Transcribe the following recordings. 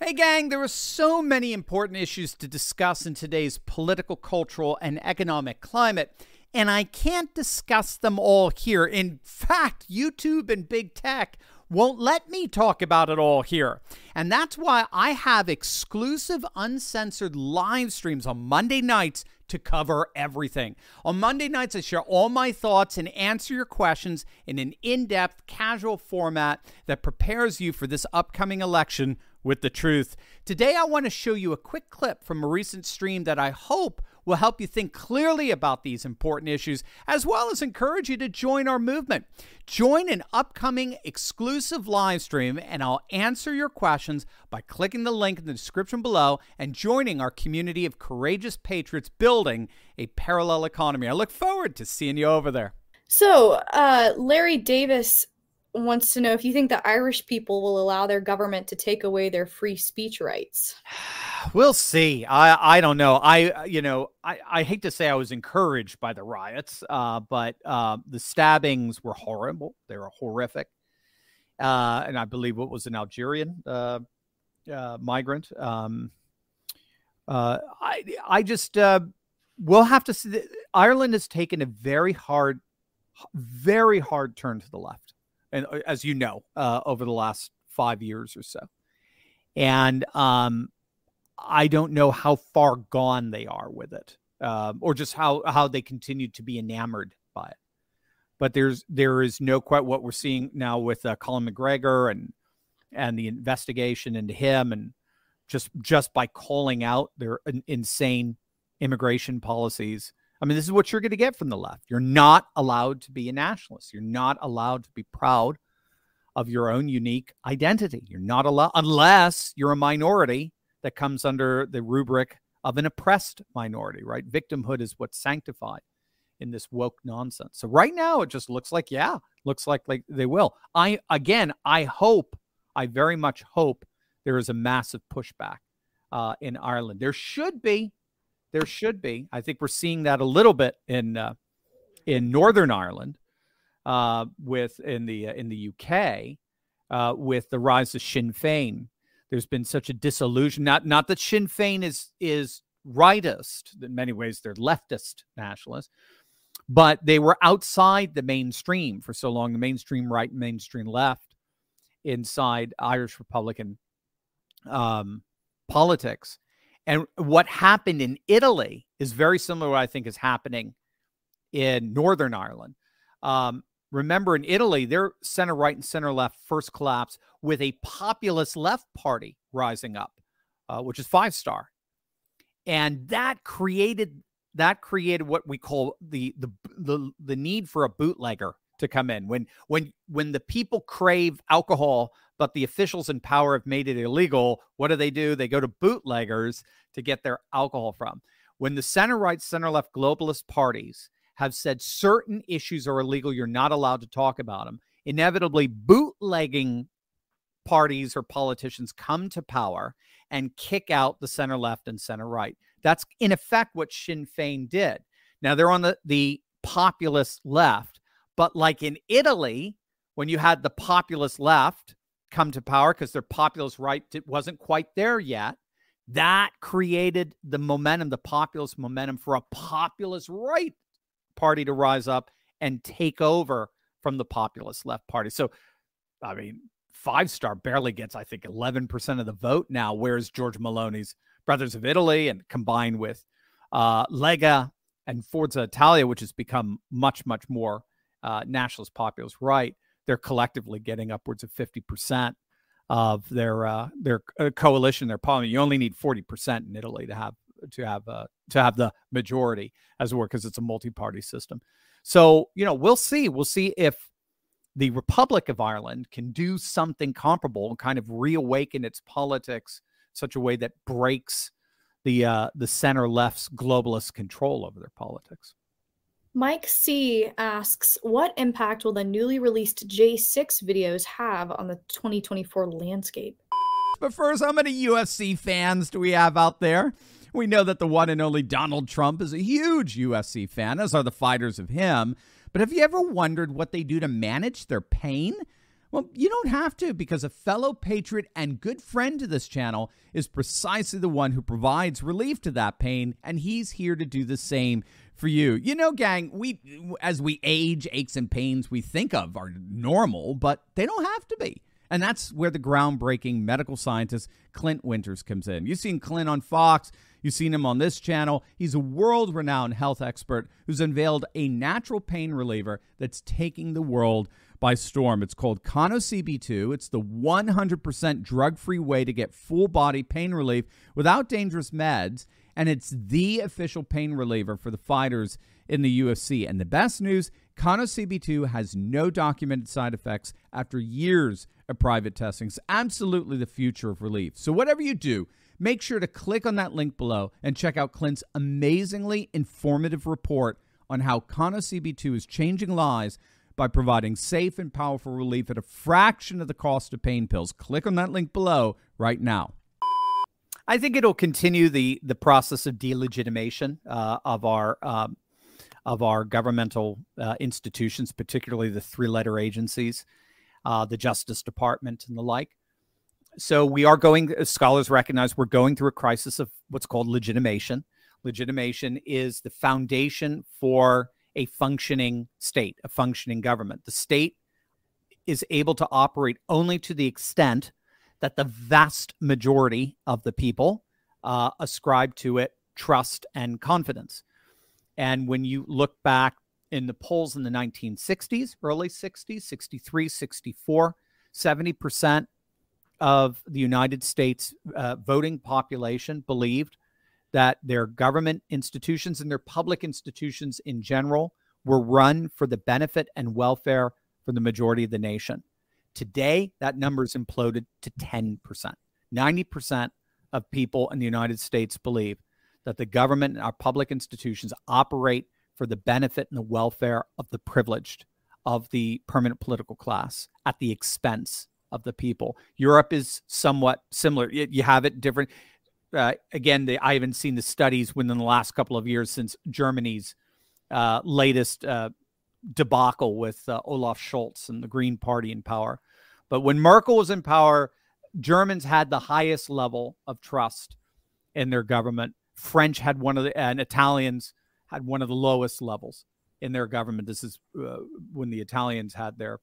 Hey, gang, there are so many important issues to discuss in today's political, cultural, and economic climate, and I can't discuss them all here. In fact, YouTube and big tech won't let me talk about it all here. And that's why I have exclusive, uncensored live streams on Monday nights to cover everything. On Monday nights, I share all my thoughts and answer your questions in an in-depth, casual format that prepares you for this upcoming election with the truth. Today, I want to show you a quick clip from a recent stream that I hope will help you think clearly about these important issues, as well as encourage you to join our movement. Join an upcoming exclusive live stream, and I'll answer your questions by clicking the link in the description below and joining our community of courageous patriots building a parallel economy. I look forward to seeing you over there. So, Larry Davis wants to know if you think the Irish people will allow their government to take away their free speech rights. We'll see. I don't know. I hate to say I was encouraged by the riots, but the stabbings were horrible. They were horrific. And I believe what was an Algerian migrant. We'll have to see. Ireland has taken a very hard turn to the left. And as you know, over the last 5 years or so. And I don't know how far gone they are with it, or just how they continue to be enamored by it. But there is no quite what we're seeing now with Colin McGregor and the investigation into him, and just by calling out their insane immigration policies. I mean, this is what you're going to get from the left. You're not allowed to be a nationalist. You're not allowed to be proud of your own unique identity. You're not allowed, unless you're a minority that comes under the rubric of an oppressed minority, right? Victimhood is what's sanctified in this woke nonsense. So right now, it just looks like they will. I very much hope there is a massive pushback in Ireland. There should be. I think we're seeing that a little bit in Northern Ireland, in the UK, with the rise of Sinn Féin. There's been such a disillusion. Not that Sinn Féin is rightist. In many ways, they're leftist nationalists, but they were outside the mainstream for so long. The mainstream right, mainstream left, inside Irish Republican politics. And what happened in Italy is very similar to what I think is happening in Northern Ireland. Remember, in Italy, their center right and center left first collapsed with a populist left party rising up, which is Five Star, and that created what we call the need for a bootlegger to come in. When the people crave alcohol, but the officials in power have made it illegal, what do? They go to bootleggers to get their alcohol from. When the center-right, center-left globalist parties have said certain issues are illegal, you're not allowed to talk about them, inevitably bootlegging parties or politicians come to power and kick out the center-left and center-right. That's, in effect, what Sinn Féin did. Now, they're on the populist left, but like in Italy, when you had the populist left come to power because their populist right wasn't quite there yet, that created the momentum, the populist momentum for a populist right party to rise up and take over from the populist left party. So, I mean, Five Star barely gets, I think, 11% of the vote now, whereas George Meloni's Brothers of Italy, and combined with Lega and Forza Italia, which has become much, much more nationalist populist right, they're collectively getting upwards of 50% of their coalition, their parliament. You only need 40% in Italy to have the majority, as it were, because it's a multi-party system. So, we'll see. We'll see if the Republic of Ireland can do something comparable and kind of reawaken its politics in such a way that breaks the center-left's globalist control over their politics. Mike C. asks, what impact will the newly released J6 videos have on the 2024 landscape? But first, how many UFC fans do we have out there? We know that the one and only Donald Trump is a huge UFC fan, as are the fighters of him. But have you ever wondered what they do to manage their pain? Well, you don't have to, because a fellow patriot and good friend to this channel is precisely the one who provides relief to that pain, and he's here to do the same for you. You know, gang, as we age, aches and pains we think of are normal, but they don't have to be. And that's where the groundbreaking medical scientist Clint Winters comes in. You've seen Clint on Fox. You've seen him on this channel. He's a world-renowned health expert who's unveiled a natural pain reliever that's taking the world by storm. It's called ConoCB2. It's the 100% drug-free way to get full-body pain relief without dangerous meds, and it's the official pain reliever for the fighters in the UFC. And the best news, ConoCB2 has no documented side effects after years of private testing. It's absolutely the future of relief. So whatever you do, make sure to click on that link below and check out Clint's amazingly informative report on how ConoCB2 is changing lives by providing safe and powerful relief at a fraction of the cost of pain pills. Click on that link below right now. I think it'll continue the process of delegitimation of our governmental institutions, particularly the three-letter agencies, the Justice Department and the like. So we are going, as scholars recognize, we're going through a crisis of what's called legitimation. Legitimation is the foundation for a functioning state, a functioning government. The state is able to operate only to the extent that the vast majority of the people ascribe to it trust and confidence. And when you look back in the polls in the 1960s, early 60s, 63, 64, 70% of the United States voting population believed that their government institutions and their public institutions in general were run for the benefit and welfare for the majority of the nation. Today, that number's imploded to 10%. 90% of people in the United States believe that the government and our public institutions operate for the benefit and the welfare of the privileged, of the permanent political class, at the expense of the people. Europe is somewhat similar. You have it different. Again, I haven't seen the studies within the last couple of years since Germany's latest debacle with Olaf Scholz and the Green Party in power. But when Merkel was in power, Germans had the highest level of trust in their government. French had and Italians had one of the lowest levels in their government. This is when the Italians had their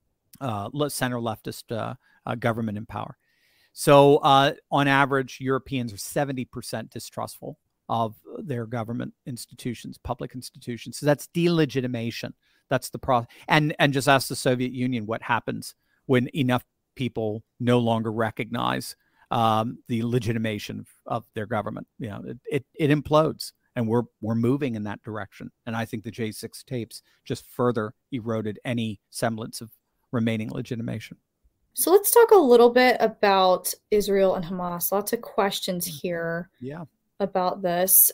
center leftist government in power. So on average, Europeans are 70% distrustful of their government institutions, public institutions. So that's delegitimation. That's the process. And just ask the Soviet Union what happens when enough people no longer recognize the legitimation of their government. You know, it implodes, and we're moving in that direction. And I think the J6 tapes just further eroded any semblance of remaining legitimation. So let's talk a little bit about Israel and Hamas. Lots of questions here about this.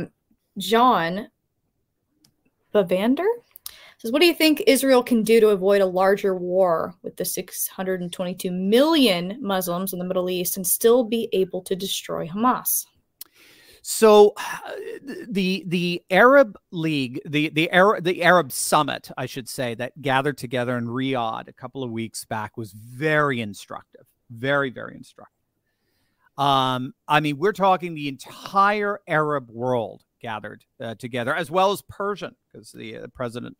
John Bavander says, what do you think Israel can do to avoid a larger war with the 622 million Muslims in the Middle East and still be able to destroy Hamas? So the Arab League, the Arab Summit, I should say, that gathered together in Riyadh a couple of weeks back was very instructive, very, very instructive. I mean, we're talking the entire Arab world gathered together, as well as Persian, because the president,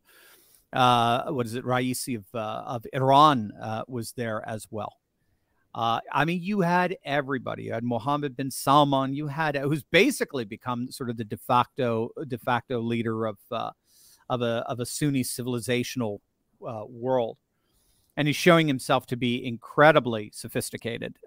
Raisi of Iran was there as well. I mean, you had everybody. You had Mohammed bin Salman. You had who's basically become sort of the de facto leader of a Sunni civilizational world, and he's showing himself to be incredibly sophisticated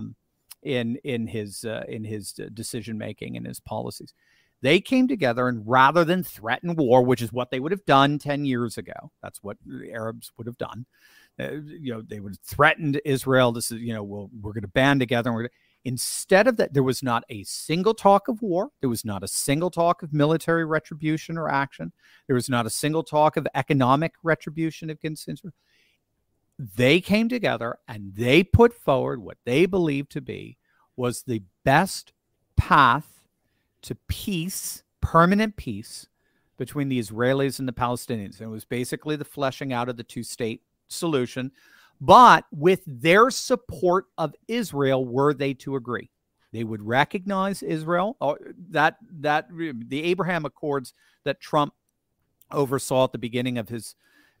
in his decision making and his policies. They came together, and rather than threaten war, which is what they would have done 10 years ago, that's what the Arabs would have done. They would have threatened Israel. This is, we're going to band together. And instead of that, there was not a single talk of war. There was not a single talk of military retribution or action. There was not a single talk of economic retribution against Israel. They came together and they put forward what they believed to be was the best path to peace, permanent peace between the Israelis and the Palestinians. And it was basically the fleshing out of the two-state solution But with their support of Israel, were they to agree, they would recognize Israel. That the Abraham Accords that Trump oversaw at the beginning of his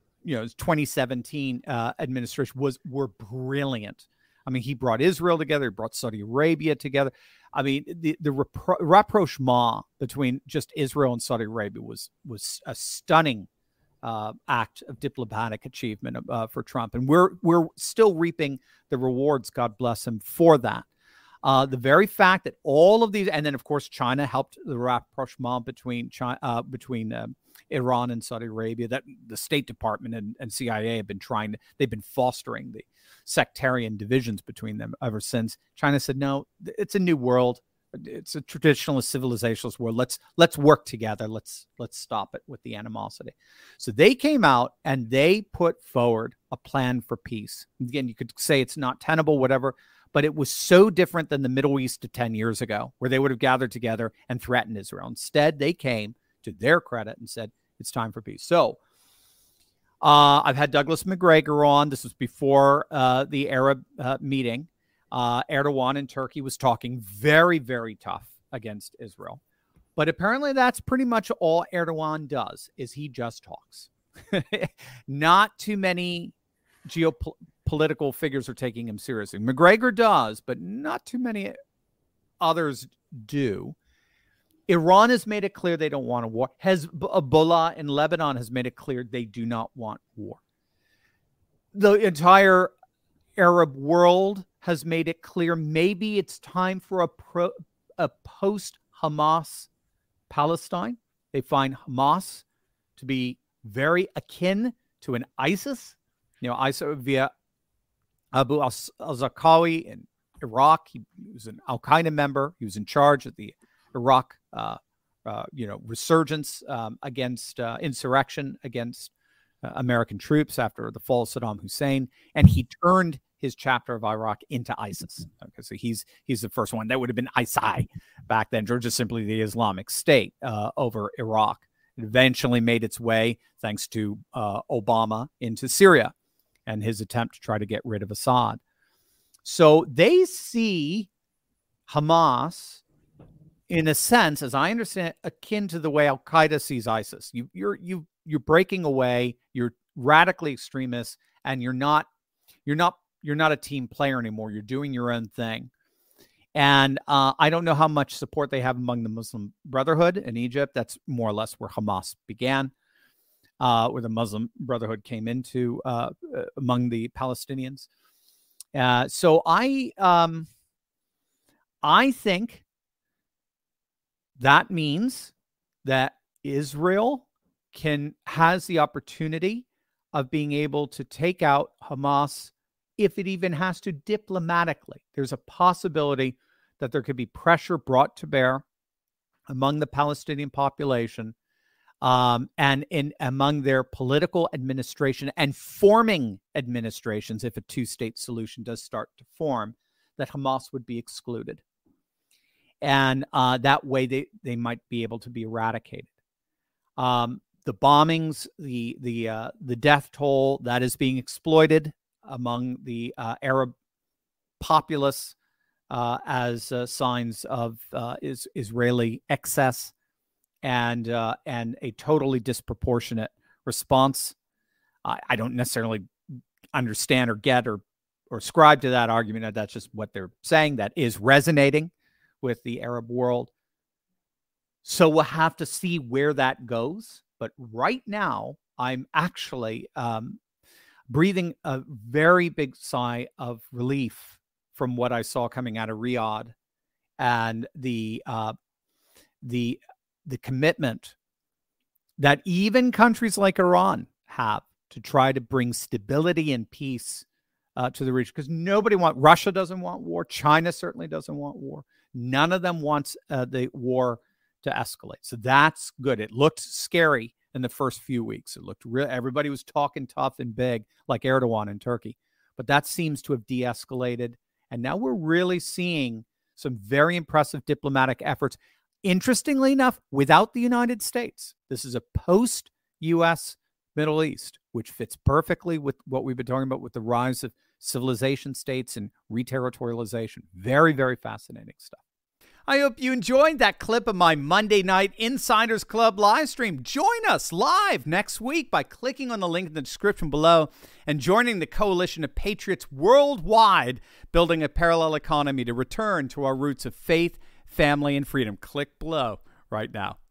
2017 administration were brilliant. I mean, he brought Israel together, he brought Saudi Arabia together. I mean, the rapprochement between just Israel and Saudi Arabia was a stunning act of diplomatic achievement for Trump, and we're still reaping the rewards, God bless him, for that. The very fact that all of these, and then of course China helped the rapprochement between Iran and Saudi Arabia, that the State Department and CIA have been they've been fostering the sectarian divisions between them ever since. China said, no, it's a new world. It's a traditionalist, civilizationalist world. Let's work together. Let's stop it with the animosity. So they came out and they put forward a plan for peace. Again, you could say it's not tenable, whatever, but it was so different than the Middle East of 10 years ago, where they would have gathered together and threatened Israel. Instead, they came, to their credit, and said, it's time for peace. So I've had Douglas McGregor on. This was before the Arab meeting. Erdogan in Turkey was talking very, very tough against Israel. But apparently that's pretty much all Erdogan does, is he just talks. Not too many geopolitical figures are taking him seriously. McGregor does, but not too many others do. Iran has made it clear they don't want a war. Hezbollah in Lebanon has made it clear they do not want war. The entire Arab world has made it clear maybe it's time for a post-Hamas Palestine. They find Hamas to be very akin to an ISIS. ISIS via Abu al-Zarqawi in Iraq. He was an Al-Qaeda member. He was in charge of the Iraq, resurgence against insurrection against American troops after the fall of Saddam Hussein, and he turned his chapter of Iraq into ISIS. Okay, so he's the first one. That would have been ISI back then, or just simply the Islamic State over Iraq. It eventually made its way, thanks to Obama, into Syria and his attempt to try to get rid of Assad. So they see Hamas, in a sense, as I understand it, akin to the way Al-Qaeda sees ISIS. You're breaking away, you're radically extremist, and you're not a team player anymore. You're doing your own thing. And I don't know how much support they have among the Muslim Brotherhood in Egypt. That's more or less where Hamas began, where the Muslim Brotherhood came into among the Palestinians. So I think that means that Israel has the opportunity of being able to take out Hamas, if it even has to diplomatically. There's a possibility that there could be pressure brought to bear among the Palestinian population and among their political administration and forming administrations, if a two-state solution does start to form, that Hamas would be excluded. And that way they might be able to be eradicated. The bombings, the death toll that is being exploited among the Arab populace as signs of Israeli excess and a totally disproportionate response. I don't necessarily understand or get or ascribe to that argument. That's just what they're saying. That is resonating with the Arab world. So we'll have to see where that goes. But right now, I'm actually breathing a very big sigh of relief from what I saw coming out of Riyadh and the commitment that even countries like Iran have to try to bring stability and peace to the region. Because Russia doesn't want war. China certainly doesn't want war. None of them wants the war to escalate. So that's good. It looked scary in the first few weeks. It looked real. Everybody was talking tough and big, like Erdogan in Turkey. But that seems to have de-escalated. And now we're really seeing some very impressive diplomatic efforts. Interestingly enough, without the United States. This is a post-U.S. Middle East which fits perfectly with what we've been talking about with the rise of civilization states and reterritorialization. Very, very fascinating stuff. I hope you enjoyed that clip of my Monday night Insiders Club live stream. Join us live next week by clicking on the link in the description below and joining the coalition of patriots worldwide building a parallel economy to return to our roots of faith, family, and freedom. Click below right now.